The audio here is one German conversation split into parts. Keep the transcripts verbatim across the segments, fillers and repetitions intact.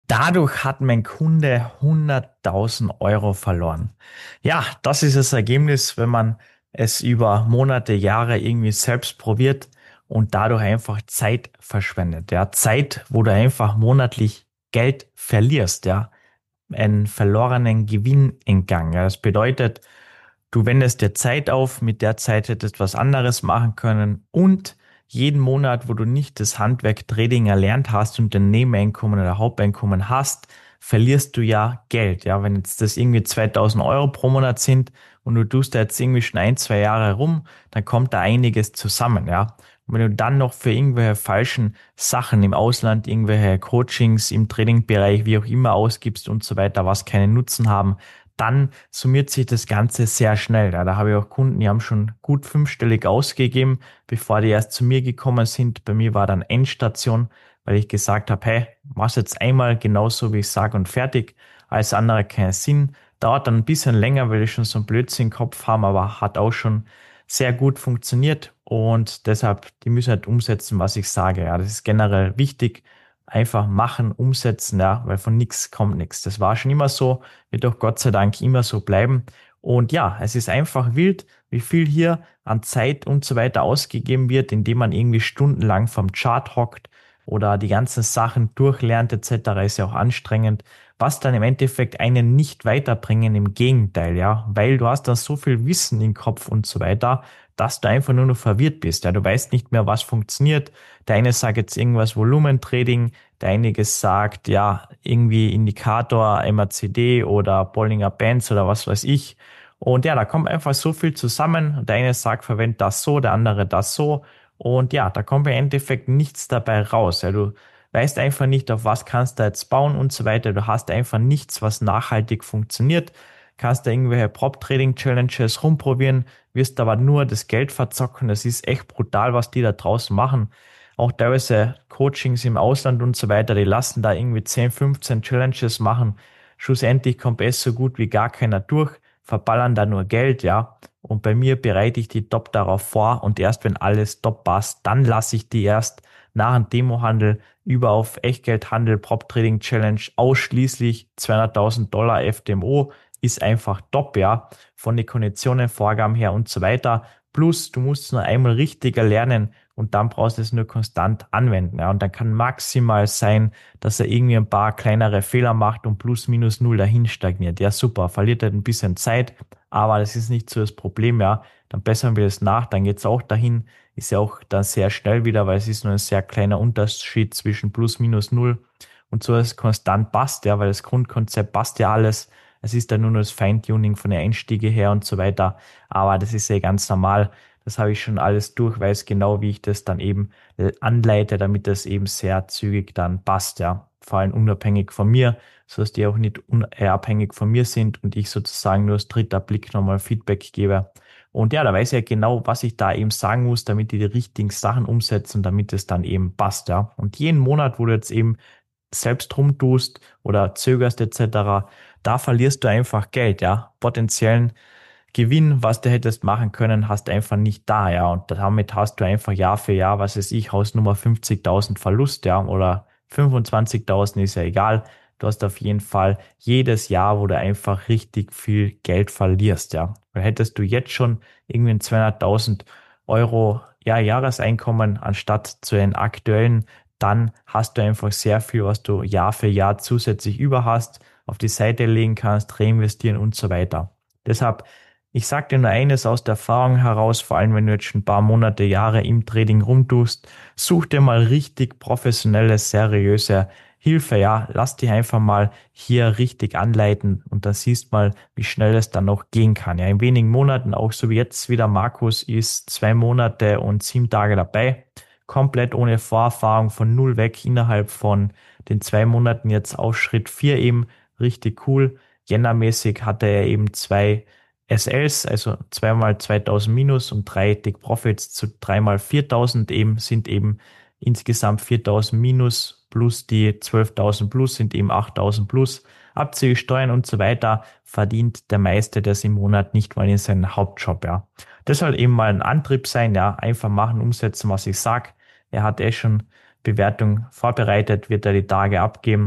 Dadurch hat mein Kunde hunderttausend Euro verloren. Ja, das ist das Ergebnis, wenn man es über Monate, Jahre irgendwie selbst probiert und dadurch einfach Zeit verschwendet. Ja, Zeit, wo du einfach monatlich Geld verlierst, ja, einen verlorenen Gewinnentgang. Ja, das bedeutet, du wendest dir Zeit auf, mit der Zeit hättest du was anderes machen können und jeden Monat, wo du nicht das Handwerk Trading erlernt hast und ein Nebeneinkommen oder Haupteinkommen hast, verlierst du ja Geld. Ja, wenn jetzt das irgendwie zweitausend Euro pro Monat sind und du tust da jetzt irgendwie schon ein, zwei Jahre rum, dann kommt da einiges zusammen. Ja, und wenn du dann noch für irgendwelche falschen Sachen im Ausland, irgendwelche Coachings im Tradingbereich, wie auch immer ausgibst und so weiter, was keinen Nutzen haben, dann summiert sich das Ganze sehr schnell. Ja, da habe ich auch Kunden, die haben schon gut fünfstellig ausgegeben, bevor die erst zu mir gekommen sind. Bei mir war dann Endstation, weil ich gesagt habe, hey, mach's jetzt einmal genauso, wie ich sage und fertig. Alles andere keinen Sinn. Dauert dann ein bisschen länger, weil ich schon so einen Blödsinn im Kopf haben, aber hat auch schon sehr gut funktioniert und deshalb, die müssen halt umsetzen, was ich sage. Ja, das ist generell wichtig. Einfach machen, umsetzen, ja, weil von nichts kommt nichts. Das war schon immer so, wird auch Gott sei Dank immer so bleiben. Und ja, es ist einfach wild, wie viel hier an Zeit und so weiter ausgegeben wird, indem man irgendwie stundenlang vom Chart hockt oder die ganzen Sachen durchlernt et cetera. Ist ja auch anstrengend, was dann im Endeffekt einen nicht weiterbringen, im Gegenteil, ja, weil du hast da so viel Wissen im Kopf und so weiter, dass du einfach nur noch verwirrt bist. Ja, du weißt nicht mehr, was funktioniert. Der eine sagt jetzt irgendwas Volumentrading, der einige sagt, ja, irgendwie Indikator, M A C D oder Bollinger Bands oder was weiß ich. Und ja, da kommt einfach so viel zusammen. Der eine sagt, verwend das so, der andere das so. Und ja, da kommt im Endeffekt nichts dabei raus. Ja, du weißt einfach nicht, auf was kannst du jetzt bauen und so weiter. Du hast einfach nichts, was nachhaltig funktioniert. Kannst da irgendwelche Prop-Trading-Challenges rumprobieren, wirst aber nur das Geld verzocken. Das ist echt brutal, was die da draußen machen. Auch teilweise Coachings im Ausland und so weiter, die lassen da irgendwie zehn, fünfzehn Challenges machen. Schlussendlich kommt es so gut wie gar keiner durch, verballern da nur Geld, ja. Und bei mir bereite ich die top darauf vor und erst wenn alles top passt, dann lasse ich die erst nach dem Demohandel über auf Echtgeldhandel, Prop Trading Challenge ausschließlich zweihunderttausend Dollar F T M O ist einfach top, ja, von den Konditionen, Vorgaben her und so weiter. Plus, du musst es nur einmal richtig erlernen und dann brauchst du es nur konstant anwenden, ja. Und dann kann maximal sein, dass er irgendwie ein paar kleinere Fehler macht und plus minus null dahin stagniert. Ja, super, verliert halt ein bisschen Zeit, aber das ist nicht so das Problem, ja. Dann bessern wir es nach, dann geht's auch dahin, ist ja auch dann sehr schnell wieder, weil es ist nur ein sehr kleiner Unterschied zwischen plus minus null und so, dass es konstant passt, ja, weil das Grundkonzept passt ja alles. Es ist dann nur noch das Feintuning von den Einstiege her und so weiter. Aber das ist ja ganz normal. Das habe ich schon alles durch, weiß genau, wie ich das dann eben anleite, damit das eben sehr zügig dann passt, ja. Vor allem unabhängig von mir, so dass die auch nicht unabhängig von mir sind und ich sozusagen nur als dritter Blick nochmal Feedback gebe. Und ja, da weiß ich ja genau, was ich da eben sagen muss, damit die die richtigen Sachen umsetzen, damit es dann eben passt, ja. Und jeden Monat, wo du jetzt eben selbst rumtust oder zögerst et cetera, da verlierst du einfach Geld, ja. Potenziellen Gewinn, was du hättest machen können, hast du einfach nicht da, ja. Und damit hast du einfach Jahr für Jahr, was weiß ich, Hausnummer fünfzigtausend Verlust, ja, oder fünfundzwanzigtausend ist ja egal. Du hast auf jeden Fall jedes Jahr, wo du einfach richtig viel Geld verlierst, ja. Weil hättest du jetzt schon irgendwie ein zweihunderttausend Euro, ja, Jahreseinkommen anstatt zu den aktuellen, dann hast du einfach sehr viel, was du Jahr für Jahr zusätzlich über hast, auf die Seite legen kannst, reinvestieren und so weiter. Deshalb, ich sage dir nur eines aus der Erfahrung heraus, vor allem wenn du jetzt schon ein paar Monate, Jahre im Trading rumtust, such dir mal richtig professionelle, seriöse Hilfe, ja, lass dich einfach mal hier richtig anleiten und dann siehst mal, wie schnell es dann noch gehen kann. Ja, in wenigen Monaten, auch so wie jetzt wieder Markus ist zwei Monate und sieben Tage dabei, komplett ohne Vorerfahrung von null weg innerhalb von den zwei Monaten jetzt auf Schritt vier eben richtig cool. Jännermäßig hatte er eben zwei S Ls, also zweimal zweitausend minus und drei Take Profits zu dreimal viertausend eben sind eben insgesamt viertausend minus plus die zwölftausend plus sind eben achttausend plus. Abzüglich Steuern und so weiter verdient der meiste das im Monat nicht mal in seinen Hauptjob, ja. Das soll eben mal ein Antrieb sein, ja. Einfach machen, umsetzen, was ich sag. Er hat eh schon Bewertung vorbereitet, wird er die Tage abgeben.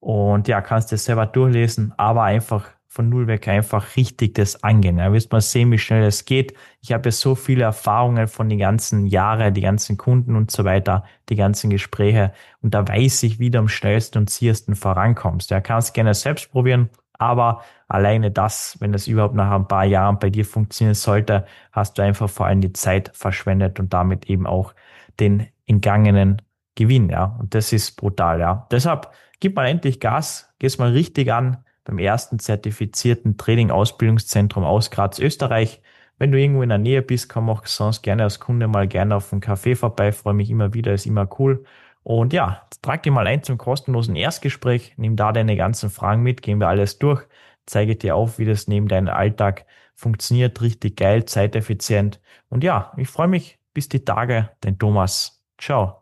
Und ja, kannst das selber durchlesen, aber einfach von null weg einfach richtig das angehen. Ja, wirst mal sehen, wie schnell es geht. Ich habe ja so viele Erfahrungen von den ganzen Jahren, die ganzen Kunden und so weiter, die ganzen Gespräche. Und da weiß ich, wie du am schnellsten und sichersten vorankommst. Ja, kannst gerne selbst probieren, aber alleine das, wenn das überhaupt nach ein paar Jahren bei dir funktionieren sollte, hast du einfach vor allem die Zeit verschwendet und damit eben auch den entgangenen Gewinn. Ja, und das ist brutal. Ja, deshalb gib mal endlich Gas, geh's mal richtig an beim ersten zertifizierten Training-Ausbildungszentrum aus Graz, Österreich. Wenn du irgendwo in der Nähe bist, komm auch sonst gerne als Kunde mal gerne auf einen Kaffee vorbei. Freue mich immer wieder, ist immer cool. Und ja, trag dir mal ein zum kostenlosen Erstgespräch. Nimm da deine ganzen Fragen mit, gehen wir alles durch. Zeige dir auf, wie das neben deinem Alltag funktioniert. Richtig geil, zeiteffizient. Und ja, ich freue mich. Bis die Tage, dein Thomas. Ciao.